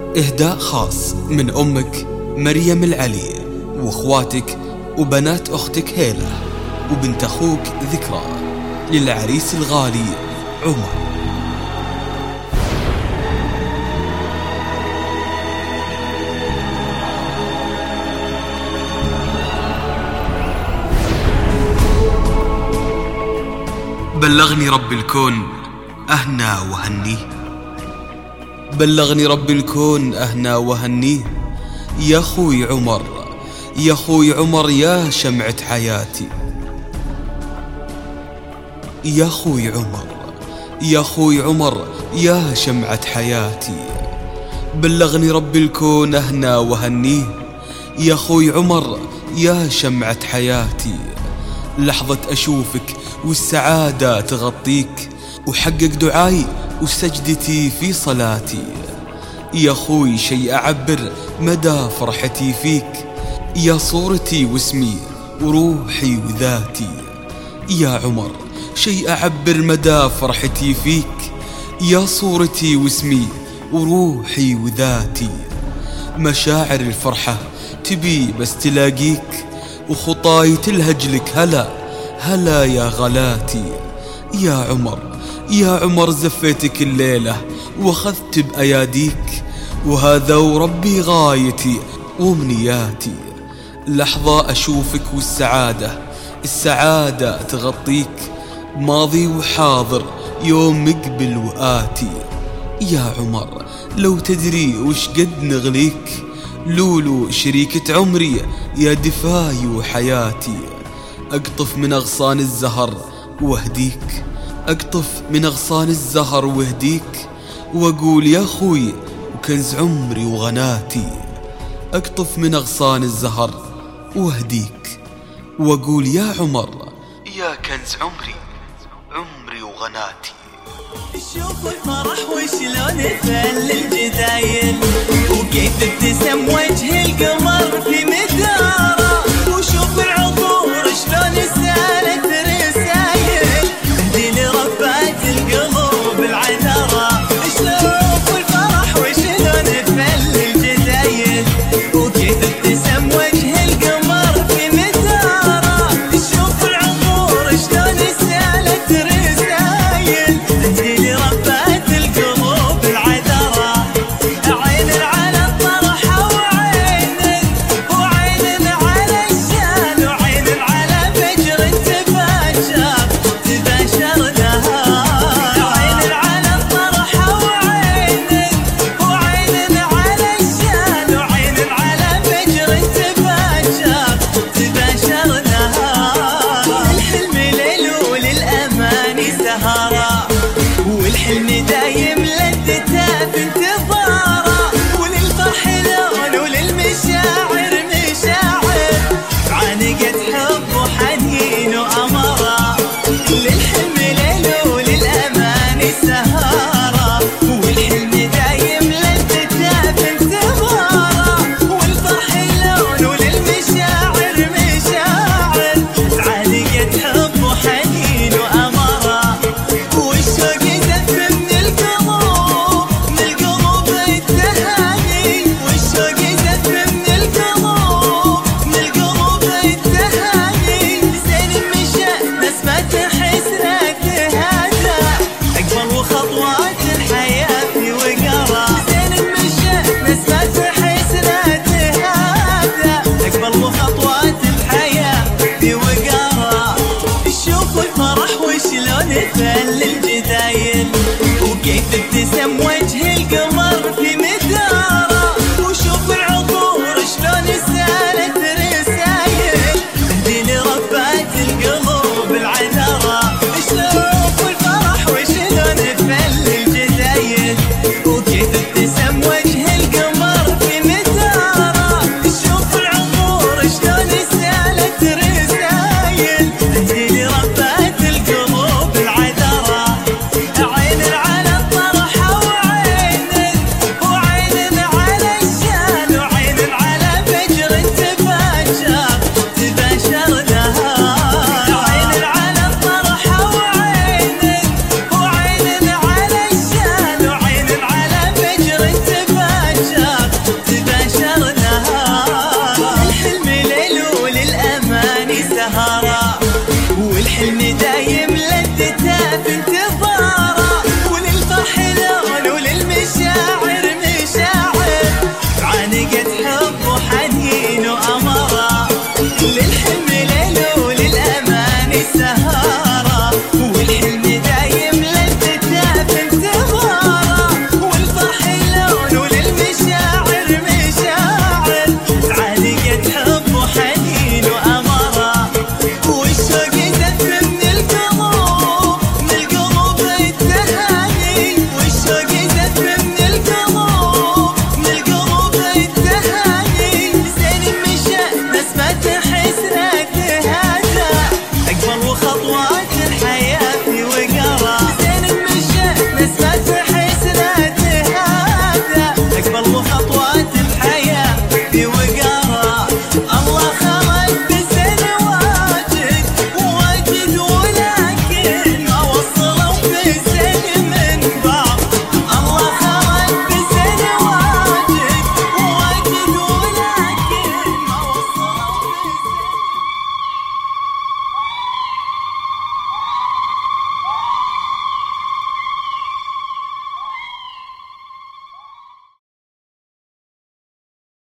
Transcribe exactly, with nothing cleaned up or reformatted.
إهداء خاص من أمك مريم العلي، وأخواتك وبنات أختك هيلة، وبنت أخوك ذكرى، للعريس الغالي عمر. بلغني رب الكون أهنا وهنيه، بلغني رب الكون أهنا وهنيه، يا خوي عمر يا خوي عمر يا شمعة حياتي، يا خوي عمر يا خوي عمر يا شمعة حياتي. بلغني رب الكون أهنا وهنيه، يا خوي عمر يا شمعة حياتي. لحظة أشوفك والسعادة تغطيك، وحقق دعائي وسجدتي في صلاتي. يا خوي شيء أعبر مدى فرحتي فيك، يا صورتي واسمي وروحي وذاتي. يا عمر شيء أعبر مدى فرحتي فيك، يا صورتي واسمي وروحي وذاتي. مشاعر الفرحة تبي بس تلاقيك، وخطاي تلهج لك هلا هلا يا غلاتي. يا عمر يا عمر زفيتك الليلة واخذت بأياديك، وهذا وربي غايتي وامنياتي. لحظة أشوفك والسعادة السعادة تغطيك، ماضي وحاضر يوم مقبل وآتي. يا عمر لو تدري وش قد نغليك، لولو شريكة عمري يا دفاي وحياتي. أقطف من أغصان الزهر واهديك، أقطف من أغصان الزهر واهديك، وأقول يا خوي وكنز عمري وغناتي. أقطف من أغصان الزهر واهديك، وأقول يا عمر يا كنز عمري عمري وغناتي. شوف الفرح وشلون يفل الجدايل، وكيف ابتسم وجه القمر في مداره، وشوف العطور شلون سالت رسايل تهدي لربات القلوب العذرة. شوف الفرح وشلون يفل الجدايل، وكيف ابتسم وجه القمر في مداره، شوف العطور شلون سالت رسايل تهدي لربات القلوب العذرة. عين على الطرحة وعين وعين على الشان، وعين على فجر تباشر تباشر نهار. عين على الطرحة وعين وعين على الشان، وعين على فجر تباشر تباشر نهار. الحلم ليل وللأماني سهرة، والحلم دايم لذته في انتظاره، وللفرح لون وللمشاعر مشاعر، عانقت حب وحنين وأمرة. للحلم ليل وللأماني سهرة، والحلم دايم لذته في انتظاره، والفرح لون وللمشاعر مشاعر، عانقت حب وحنين وأمرة. والشوق يزف من القلوب من القلوب التهاني، والشوق يزف من القلوب من القلوب التهاني. زين مشى نسمة حسنك تهادى، أكبر وخطوات الحياة في وقرا. زين مشى نسمة حسنك تهادى، أكبر وخطوات الحياة في وقرا. شوف الفرح وشلون يفل الجدايل، وكيف ابتسم وجه القمر في مداره، وشوف العطور شلون سالت رسايل تهدي لربات القلوب العذرة. شوف الفرح وشلون يفل الجدايل، وكيف ابتسم وجه القمر في مداره، شوف العطور شلون سالت رسايل تهدي لربات القلوب العذرة. عين على الطرحة وعين دايم لذته في انتظاره، وللفرح لون وللمشاعر مشاعر، عانقت حب وحنين وأمره، للحمل